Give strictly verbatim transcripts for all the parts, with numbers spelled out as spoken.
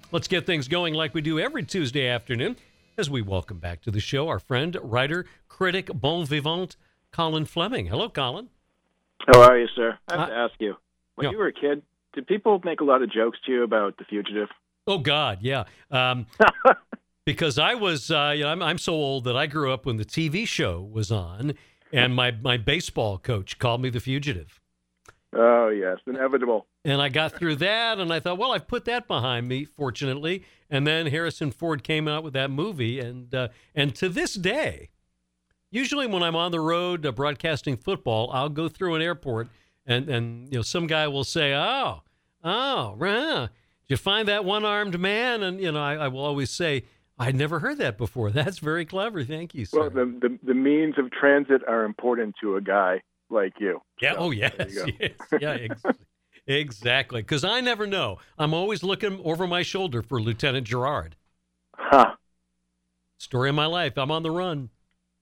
Let's get things going like we do every Tuesday afternoon as we welcome back to the show our friend, writer, critic, bon vivant, Colin Fleming. Hello, Colin. How are you, sir? I have Uh, to ask you, when yeah. you were a kid, did people make a lot of jokes to you about The Fugitive? Oh, God, yeah. Um, because I was, uh, you know, I'm, I'm so old that I grew up when the T V show was on, and my, my baseball coach called me The Fugitive. Oh, yes, inevitable. And I got through that, and I thought, well, I've put that behind me, fortunately. And then Harrison Ford came out with that movie, and uh, and to this day, usually when I'm on the road uh, broadcasting football, I'll go through an airport, and, and you know some guy will say, oh, oh, right. Did you find that one-armed man? And, you know, I, I will always say, I'd never heard that before. That's very clever. Thank you, sir. Well, the, the, the means of transit are important to a guy like you. Yeah. So, Oh, yes. Yes. Yeah. Ex- exactly. Because I never know. I'm always looking over my shoulder for Lieutenant Gerard. Huh. Story of my life. I'm on the run.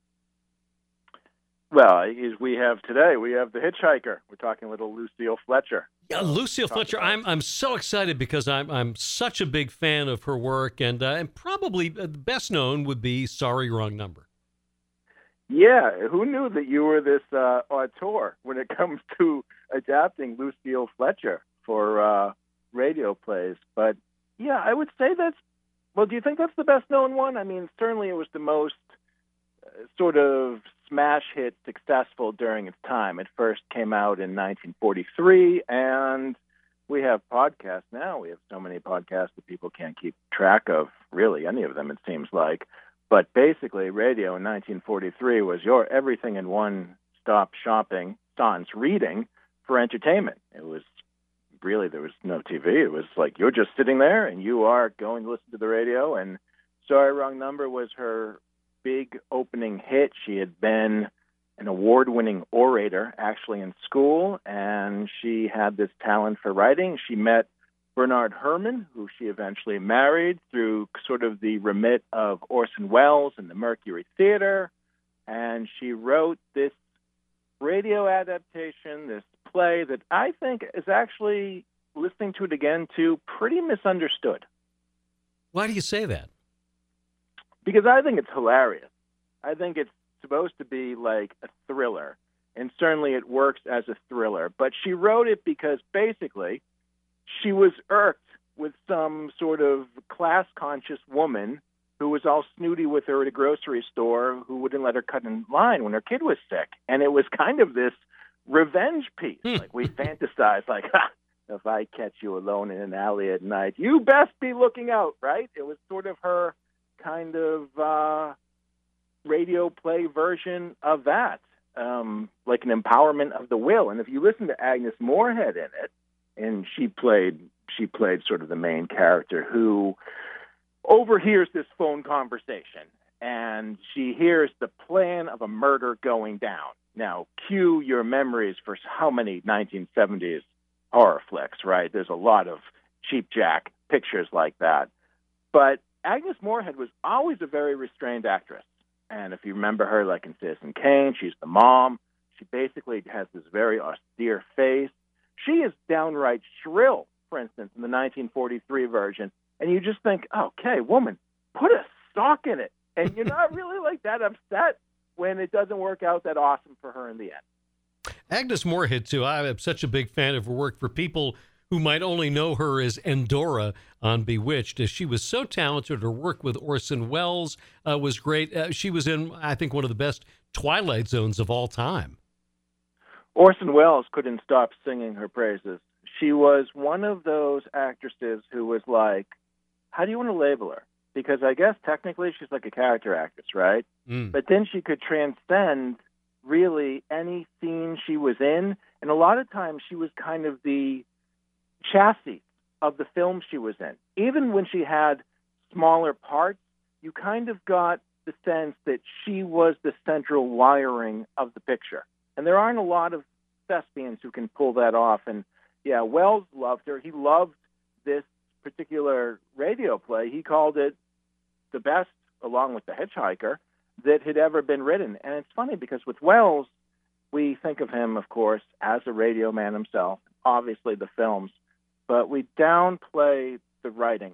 Well, as we have today, we have The Hitchhiker. We're talking little Lucille Fletcher. Yeah, Lucille Talk Fletcher. about I'm I'm so excited because I'm I'm such a big fan of her work, and uh, and probably uh, best known would be Sorry, Wrong Number. Yeah, who knew that you were this uh, auteur when it comes to adapting Lucille Fletcher for uh, radio plays? But yeah, I would say that's, well, do you think that's the best known one? I mean, certainly it was the most uh, sort of smash hit successful during its time. It first came out in nineteen forty-three, and we have podcasts now. We have so many podcasts that people can't keep track of, really, any of them, it seems like. But basically, radio in nineteen forty-three was your everything in one-stop shopping, sans reading, for entertainment. It was really, there was no T V. It was like you're just sitting there and you are going to listen to the radio. And Sorry, Wrong Number was her big opening hit. She had been an award-winning orator, actually, in school, and she had this talent for writing. She met Bernard Herrmann, who she eventually married through sort of the remit of Orson Welles and the Mercury Theater, and she wrote this radio adaptation, this play that I think is actually, listening to it again, too, pretty misunderstood. Why do you say that? Because I think it's hilarious. I think it's supposed to be like a thriller, and certainly it works as a thriller. But she wrote it because basically she was irked with some sort of class-conscious woman who was all snooty with her at a grocery store who wouldn't let her cut in line when her kid was sick. And it was kind of this revenge piece. Like, we fantasized, like, ha, if I catch you alone in an alley at night, you best be looking out, right? It was sort of her kind of uh, radio play version of that, um, like an empowerment of the will. And if you listen to Agnes Moorehead in it, and she played she played sort of the main character who overhears this phone conversation, and she hears the plan of a murder going down. Now, cue your memories for how many nineteen seventies horror flicks, right? There's a lot of Cheap Jack pictures like that. But Agnes Moorehead was always a very restrained actress. And if you remember her, like in Citizen Kane, she's the mom. She basically has this very austere face. She is downright shrill, for instance, in the nineteen forty-three version. And you just think, okay, woman, put a sock in it. And you're not really like that upset when it doesn't work out that awesome for her in the end. Agnes Moorehead, too. I'm such a big fan of her work. For people who might only know her as Endora on Bewitched, as she was so talented. Her work with Orson Welles uh, was great. Uh, she was in, I think, one of the best Twilight Zones of all time. Orson Welles couldn't stop singing her praises. She was one of those actresses who was like, how do you want to label her? Because I guess technically she's like a character actress, right? Mm. But then she could transcend really any scene she was in. And a lot of times she was kind of the chassis of the film she was in. Even when she had smaller parts, you kind of got the sense that she was the central wiring of the picture. And there aren't a lot of thespians who can pull that off. And yeah, Wells loved her. He loved this particular radio play. He called it the best, along with The Hitchhiker, that had ever been written. And it's funny because with Wells, we think of him, of course, as a radio man himself, obviously the films, but we downplay the writing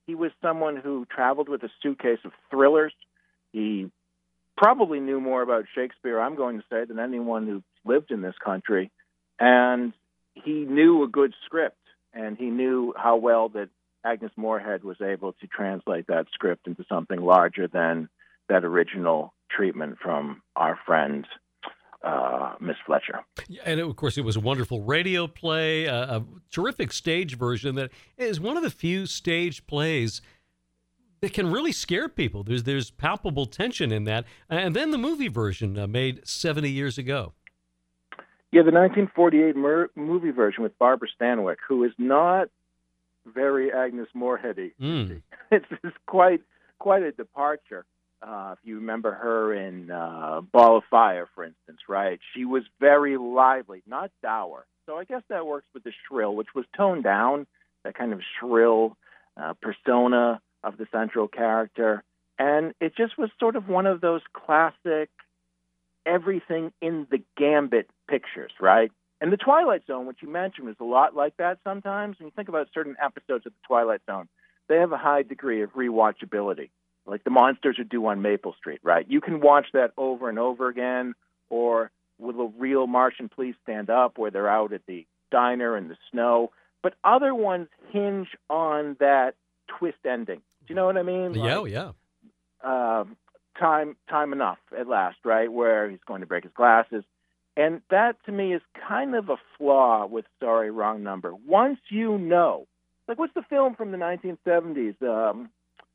he was someone who traveled with a suitcase of thrillers. He probably knew more about Shakespeare, I'm going to say, than anyone who lived in this country. And he knew a good script, and he knew how well that Agnes Moorehead was able to translate that script into something larger than that original treatment from our friend, uh, Miss Fletcher. And of course, it was a wonderful radio play, a, a terrific stage version that is one of the few stage plays that can really scare people. There's there's palpable tension in that. And then the movie version uh, made seventy years ago. Yeah, the nineteen forty-eight mer- movie version with Barbara Stanwyck, who is not very Agnes Mooreheady. Mm. It's, it's quite quite a departure. Uh, if you remember her in uh, Ball of Fire, for instance, right? She was very lively, not dour. So I guess that works with the shrill, which was toned down, that kind of shrill uh, persona of the central character. And it just was sort of one of those classic everything in the gambit pictures, right? And the Twilight Zone, which you mentioned, is a lot like that sometimes. When you think about certain episodes of the Twilight Zone, they have a high degree of rewatchability. Like the monsters are due on Maple Street, right? You can watch that over and over again, or will a real Martian police stand up where they're out at the diner in the snow? But other ones hinge on that twist ending. Do you know what I mean? Yeah, like, yeah. Um, time, time enough at last, right? Where he's going to break his glasses. And that, to me, is kind of a flaw with Sorry, Wrong Number. Once you know, like what's the film from the nineteen seventies? Um,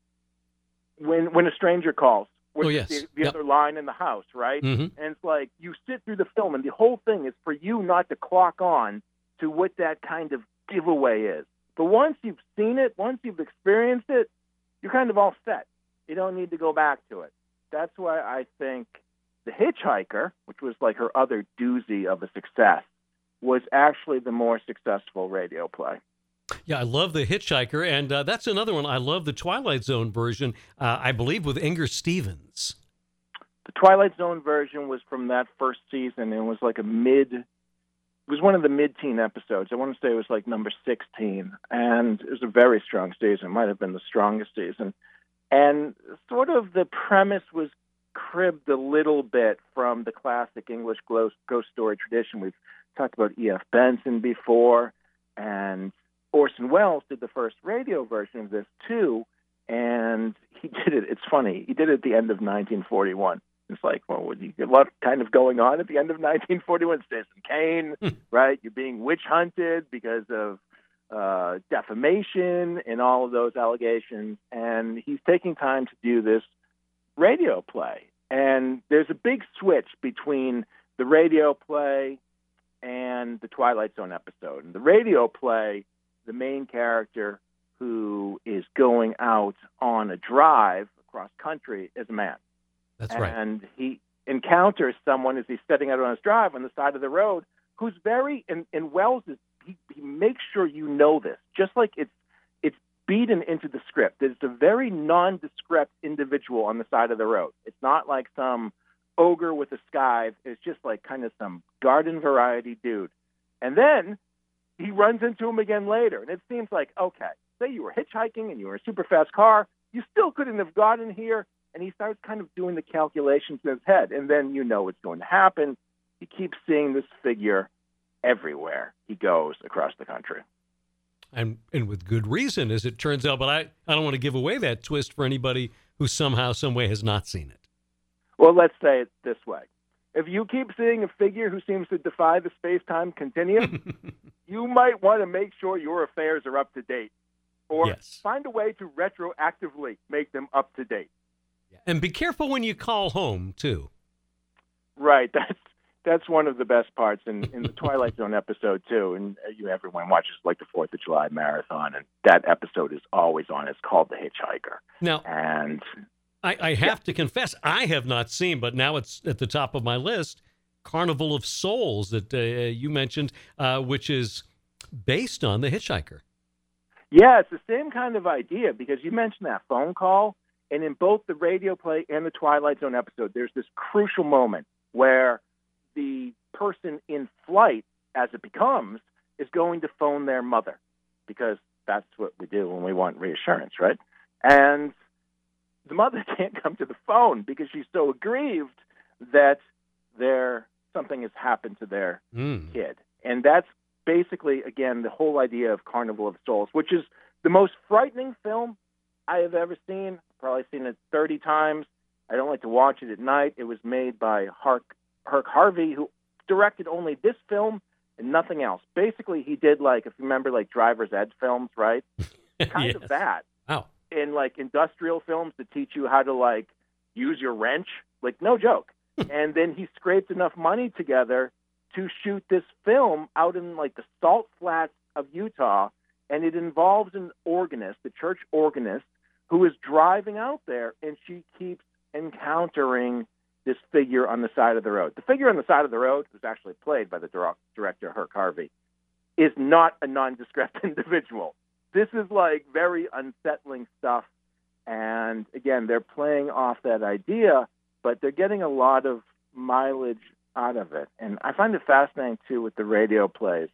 when when a stranger calls. Oh, yes. The, the yep. other line in the house, right? Mm-hmm. And it's like you sit through the film, and the whole thing is for you not to clock on to what that kind of giveaway is. But once you've seen it, once you've experienced it, you're kind of all set. You don't need to go back to it. That's why I think The Hitchhiker, which was like her other doozy of a success, was actually the more successful radio play. Yeah, I love The Hitchhiker, and uh, that's another one. I love the Twilight Zone version, uh, I believe with Inger Stevens. The Twilight Zone version was from that first season, and it was like a mid, it was one of the mid-teen episodes. I want to say it was like number sixteen, and it was a very strong season. It might have been the strongest season. And sort of the premise was cribbed a little bit from the classic English ghost, ghost story tradition. We've talked about E F Benson before, and Orson Welles did the first radio version of this too, and he did it. It's funny. He did it at the end of nineteen forty-one. It's like, well, you get a lot kind of going on at the end of nineteen forty-one. Citizen Kane, right? You're being witch hunted because of uh, defamation and all of those allegations, and he's taking time to do this radio play. And there's a big switch between the radio play and the Twilight Zone episode. And the radio play, the main character who is going out on a drive across country is a man. That's right. And he encounters someone as he's setting out on his drive on the side of the road who's very, and, and Wells, is, he, he makes sure you know this, just like it's it's beaten into the script. It's a very nondescript individual on the side of the road. It's not like some ogre with a scythe. It's just like kind of some garden variety dude. And then he runs into him again later, and it seems like, okay, say you were hitchhiking and you were in a super fast car, you still couldn't have gotten here. And he starts kind of doing the calculations in his head, and then you know what's going to happen. He keeps seeing this figure everywhere he goes across the country. And and with good reason, as it turns out. But I, I don't want to give away that twist for anybody who somehow, some way has not seen it. Well, let's say it this way. If you keep seeing a figure who seems to defy the space-time continuum, you might want to make sure your affairs are up to date, or yes. find a way to retroactively make them up to date. And be careful when you call home, too. Right. That's that's one of the best parts in, in the Twilight Zone episode, too. And you everyone watches like the fourth of July marathon, and that episode is always on. It's called The Hitchhiker. Now, and I, I have yeah. to confess, I have not seen, but now it's at the top of my list, Carnival of Souls that uh, you mentioned, uh, which is based on The Hitchhiker. Yeah, it's the same kind of idea, because you mentioned that phone call. And in both the radio play and the Twilight Zone episode, there's this crucial moment where the person in flight, as it becomes, is going to phone their mother, because that's what we do when we want reassurance, right? And the mother can't come to the phone because she's so aggrieved that there something has happened to their Mm. kid. And that's basically, again, the whole idea of Carnival of Souls, which is the most frightening film I have ever seen. I've probably seen it thirty times. I don't like to watch it at night. It was made by Herc, Herc Harvey, who directed only this film and nothing else. Basically, he did, like, if you remember, like, Driver's Ed films, right? Kind Yes. of that. Wow. In, like, industrial films to teach you how to, like, use your wrench. Like, no joke. And then he scraped enough money together to shoot this film out in, like, the salt flats of Utah, and it involves an organist, the church organist, who is driving out there, and she keeps encountering this figure on the side of the road. The figure on the side of the road, who's actually played by the dir- director, Herc Harvey, is not a nondescript individual. This is, like, very unsettling stuff. And, again, they're playing off that idea, but they're getting a lot of mileage out of it. And I find it fascinating, too, with the radio plays.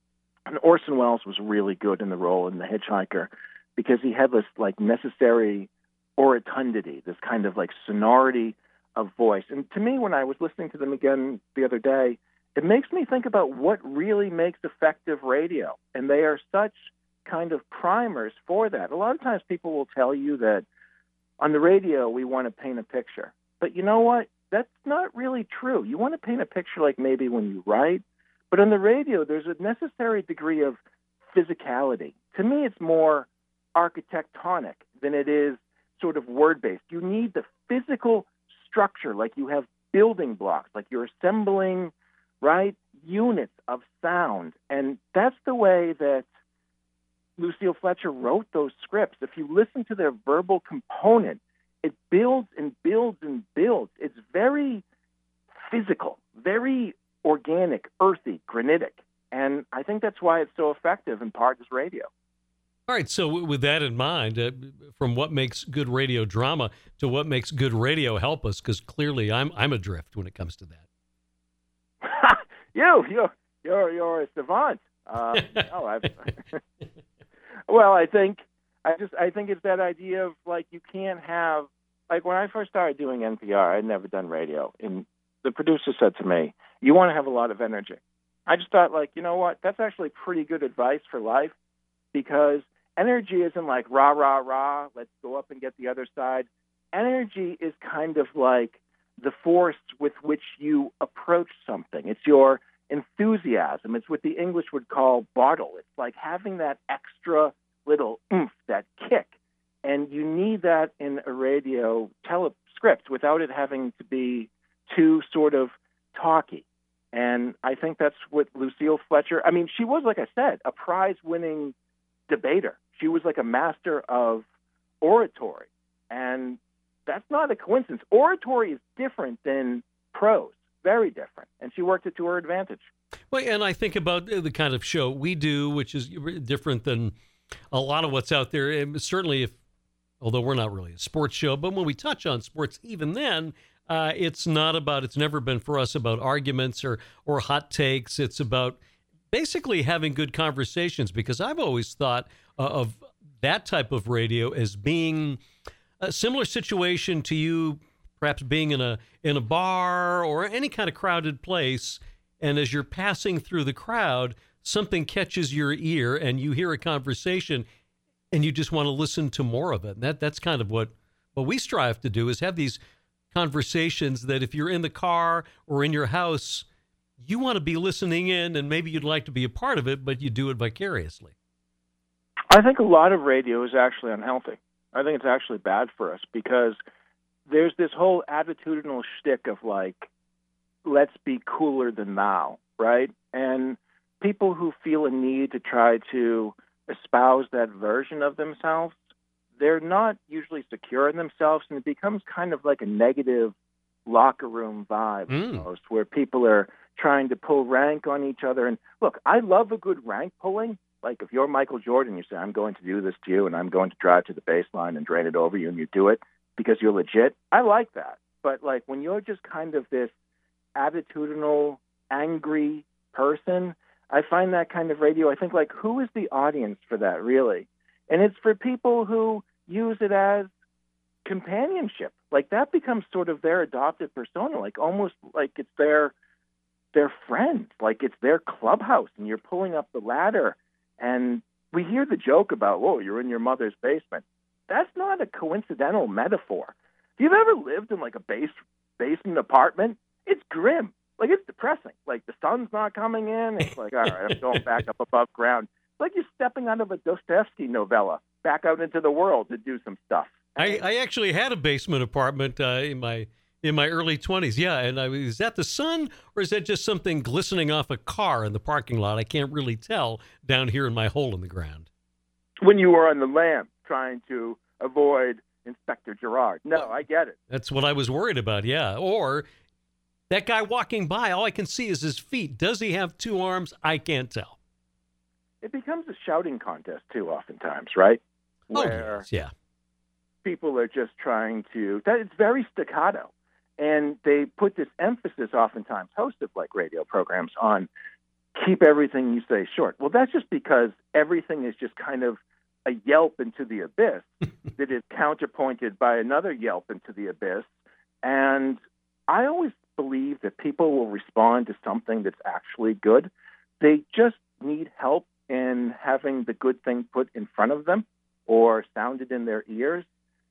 And Orson Welles was really good in the role in The Hitchhiker because he had this, like, necessary orotundity, this kind of, like, sonority of voice. And to me, when I was listening to them again the other day, it makes me think about what really makes effective radio. And they are such kind of primers for that. A lot of times people will tell you that on the radio we want to paint a picture. But you know what? That's not really true. You want to paint a picture like maybe when you write, but on the radio there's a necessary degree of physicality. To me, it's more architectonic than it is sort of word-based. You need the physical structure, like you have building blocks, like you're assembling, right, units of sound. And that's the way that Lucille Fletcher wrote those scripts. If you listen to their verbal component, it builds and builds and builds. It's very physical, very organic, earthy, granitic. And I think that's why it's so effective in part as radio. All right, so w- with that in mind, uh, from what makes good radio drama to what makes good radio, help us, because clearly I'm I'm adrift when it comes to that. you, you're, you're, you're a savant. Uh, no, I've, well, I think I just I think it's that idea of, like, you can't have, like, when I first started doing N P R, I'd never done radio, and the producer said to me, "You want to have a lot of energy." I just thought, like, you know what? That's actually pretty good advice for life, because energy isn't like rah rah rah. Let's go up and get the other side. Energy is kind of like the force with which you approach something. It's your enthusiasm. It's what the English would call bottle. It's like having that extra little oomph, that kick. And you need that in a radio telescript without it having to be too sort of talky. And I think that's what Lucille Fletcher, I mean, she was, like I said, a prize-winning debater. She was like a master of oratory. And that's not a coincidence. Oratory is different than prose, very different. And she worked it to her advantage. Well, and I think about the kind of show we do, which is different than a lot of what's out there. And certainly, if although we're not really a sports show, but when we touch on sports, even then, uh, it's not about, it's never been for us about arguments or, or hot takes. It's about basically having good conversations, because I've always thought uh, of that type of radio as being a similar situation to you, perhaps being in a in a bar or any kind of crowded place, and as you're passing through the crowd, something catches your ear and you hear a conversation and you just want to listen to more of it. And that that's kind of what what we strive to do, is have these conversations that if you're in the car or in your house, you want to be listening in, and maybe you'd like to be a part of it, but you do it vicariously. I think a lot of radio is actually unhealthy. I think it's actually bad for us, because there's this whole attitudinal shtick of, like, let's be cooler than thou, right? And people who feel a need to try to espouse that version of themselves, they're not usually secure in themselves, and it becomes kind of like a negative locker room vibe, Mm. almost, where people are trying to pull rank on each other. And look, I love a good rank pulling. Like, if you're Michael Jordan, you say, I'm going to do this to you, and I'm going to drive to the baseline and drain it over you, and you do it because you're legit. I like that. But, like, when you're just kind of this attitudinal, angry person, I find that kind of radio, I think, like, who is the audience for that, really? And it's for people who use it as companionship. Like, that becomes sort of their adopted persona, like almost like it's their their friend, like it's their clubhouse, and you're pulling up the ladder. And we hear the joke about, whoa, you're in your mother's basement. That's not a coincidental metaphor. If you've ever lived in like a base basement apartment, it's grim. Like, it's depressing. Like, the sun's not coming in. It's like, all right, I'm going back up above ground. It's like you're stepping out of a Dostoevsky novella back out into the world to do some stuff. I, I actually had a basement apartment uh, in my in my early twenties. Yeah, and I, is that the sun, or is that just something glistening off a car in the parking lot? I can't really tell down here in my hole in the ground. When you were on the lam trying to avoid Inspector Gerard. No, I get it. That's what I was worried about, yeah. Or that guy walking by, all I can see is his feet. Does he have two arms? I can't tell. It becomes a shouting contest, too, oftentimes, right? Where oh, yes, yeah. people are just trying to, that it's very staccato. And they put this emphasis, oftentimes, hosts of like radio programs, on keep everything you say short. Well, that's just because everything is just kind of a yelp into the abyss that is counterpointed by another yelp into the abyss. And I always believe that people will respond to something that's actually good. They just need help in having the good thing put in front of them or sounded in their ears.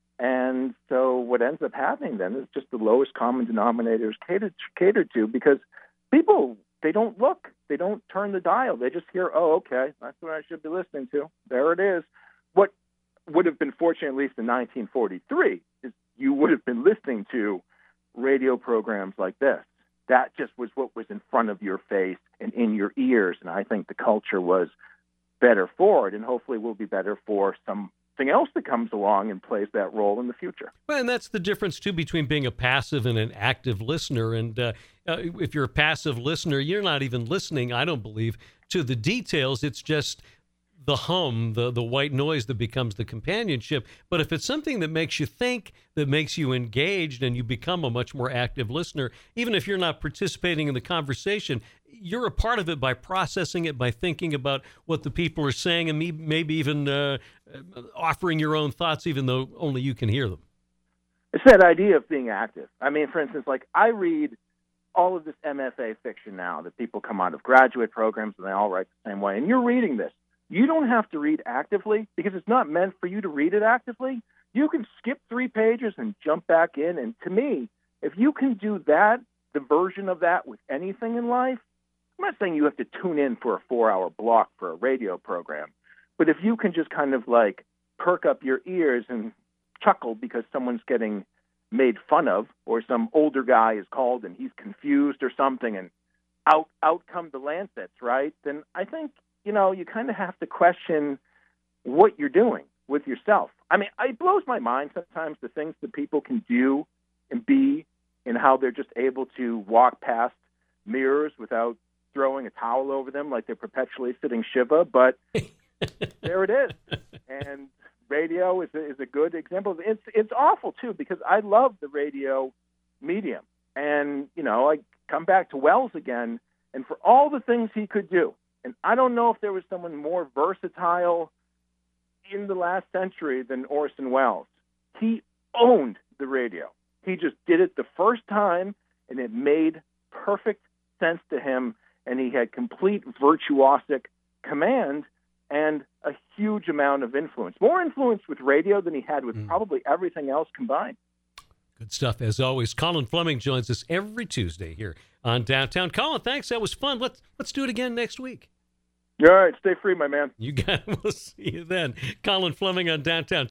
And so what ends up happening then is just the lowest common denominator is catered, catered to, because people, they don't look. They don't turn the dial. They just hear, oh, okay, that's what I should be listening to. There it is. What would have been fortunate, at least in nineteen forty-three, is you would have been listening to radio programs like this. That just was what was in front of your face and in your ears. And I think the culture was better for it, and hopefully will be better for something else that comes along and plays that role in the future. Well, and that's the difference, too, between being a passive and an active listener. And uh, uh, if you're a passive listener, you're not even listening, I don't believe, to the details. It's just the hum, the the white noise that becomes the companionship. But if it's something that makes you think, that makes you engaged, and you become a much more active listener, even if you're not participating in the conversation, you're a part of it by processing it, by thinking about what the people are saying, and maybe even uh, offering your own thoughts, even though only you can hear them. It's that idea of being active. I mean, for instance, like I read all of this M F A fiction now that people come out of graduate programs, and they all write the same way. And you're reading this. You don't have to read actively because it's not meant for you to read it actively. You can skip three pages and jump back in. And to me, if you can do that, the version of that with anything in life, I'm not saying you have to tune in for a four-hour block for a radio program, but if you can just kind of like perk up your ears and chuckle because someone's getting made fun of, or some older guy is called and he's confused or something, and out out come the Lancets, right? Then I think, you know, you kind of have to question what you're doing with yourself. I mean, it blows my mind sometimes the things that people can do and be, and how they're just able to walk past mirrors without throwing a towel over them like they're perpetually sitting Shiva. But there it is. And radio is a, is a good example. It's it's awful, too, because I love the radio medium. And, you know, I come back to Wells again, and for all the things he could do, and I don't know if there was someone more versatile in the last century than Orson Welles. He owned the radio. He just did it the first time, and it made perfect sense to him, and he had complete virtuosic command and a huge amount of influence. More influence with radio than he had with mm. probably everything else combined. Good stuff, as always. Colin Fleming joins us every Tuesday here on Downtown. Colin, thanks. That was fun. Let's let's do it again next week. All right. Stay free, my man. You got it. We'll see you then. Colin Fleming on Downtown.